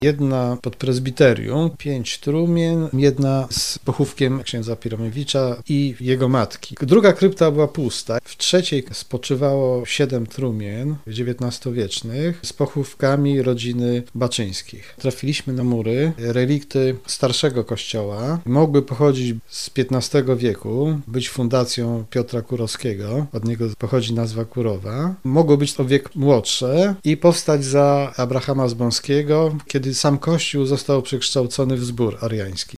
Jedna pod prezbiterium, 5 trumien, jedna z pochówkiem księdza Piromiewicza i jego matki. Druga krypta była pusta. W trzeciej spoczywało 7 trumien XIX-wiecznych z pochówkami rodziny Baczyńskich. Trafiliśmy na mury, relikty starszego kościoła. Mogły pochodzić z XV wieku, być fundacją Piotra Kurowskiego, od niego pochodzi nazwa Kurowa. Mogły być o wiek młodsze i powstać za Abrahama Zbąskiego, kiedy sam Kościół został przekształcony w zbór ariański.